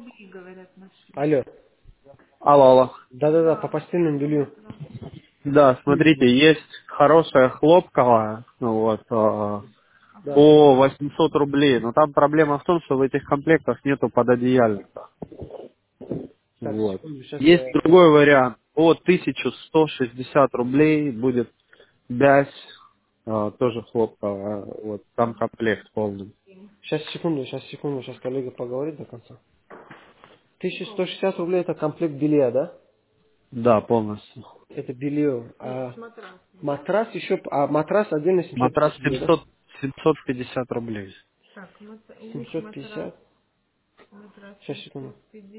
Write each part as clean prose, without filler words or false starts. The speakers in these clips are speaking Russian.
Алло. Алло, алло. Да-да-да, по постельному белью. Да, смотрите, есть хорошая хлопковая, ну вот, Да. по 800 рублей, но там проблема в том, что в этих комплектах нету пододеяльника. Так, Вот. секунду, сейчас Есть я... другой вариант. По 1160 рублей будет бязь, тоже хлопковая, вот, там комплект полный. Сейчас коллега поговорит до конца. 1160 рублей это комплект белья, да? Да, полностью. Это белье. А матрас еще... А матрас отдельно Матрас 750 рублей, да? 750 рублей. 750. Сейчас, секунду.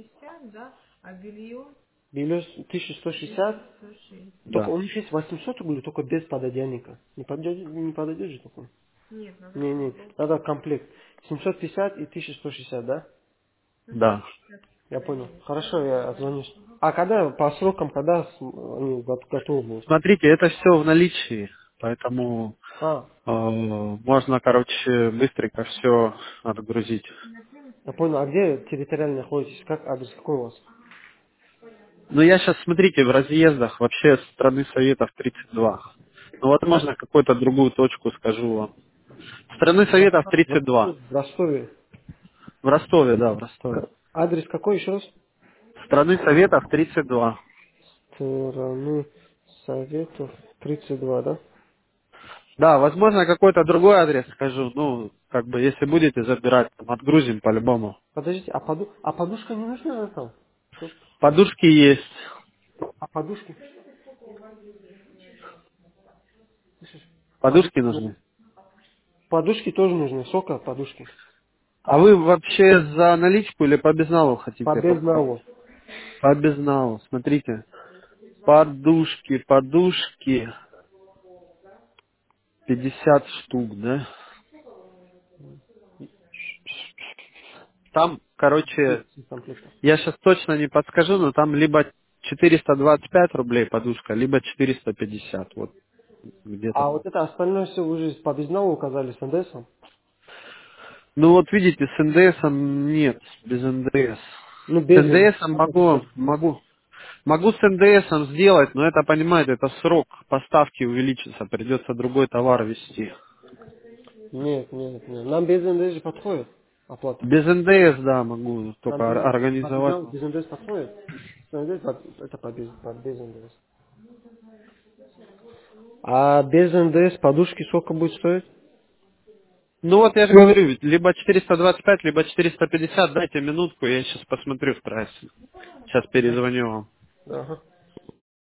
Белье 1160. Только Да. у них есть 800 рублей, только без пододеяльника. Не подойдет же такой? Не, надо комплект. 750 и 1160, да? Да. Я понял. Хорошо, я отзвонюсь. А когда, по срокам, когда они готовы будут? Смотрите, это все в наличии, поэтому А, можно, короче, быстренько все отгрузить. я понял. А где территориально находитесь? Как адрес какой у вас? Ну, я сейчас, смотрите, в разъездах вообще страны Советов 32. Ну, А? возможно, какую-то другую точку скажу вам. Страны Советов В 32. Ростове. В Ростове, да, в Ростове. Адрес какой еще раз? Страны Советов 32. Страны Советов 32, да? Да, возможно, какой-то другой адрес скажу. Ну, как бы, если будете забирать, там, отгрузим по-любому. Подождите, а подушка не нужна там? Подушки есть. А подушки? Слышишь? Подушки Подушки, нужны. подушки тоже нужны. Сколько подушки? А вы вообще за наличку или по безналу По хотите покупать? безналу. По безналу, смотрите. Подушки 50 штук, да? Там, короче, Комплектов. я сейчас точно не подскажу, но там либо 425 рублей подушка, либо 450, вот где-то А так. вот это остальное все вы же по безналу указали с НДСом? Ну вот видите, с НДСом нет, без НДС. Ну, С без НДС. НДСом могу с НДСом сделать, но это, понимаете, это срок поставки увеличится, придется другой товар везти. Нет. Нам без НДС же подходит оплата. Без НДС, да, могу Нам только по организовать. безналу без НДС подходит. С НДС это по без НДС. А без НДС подушки сколько будет стоить? Ну вот я же говорю, ведь либо 425, либо 450, дайте минутку, я сейчас посмотрю в трассе. Сейчас перезвоню вам. Ага.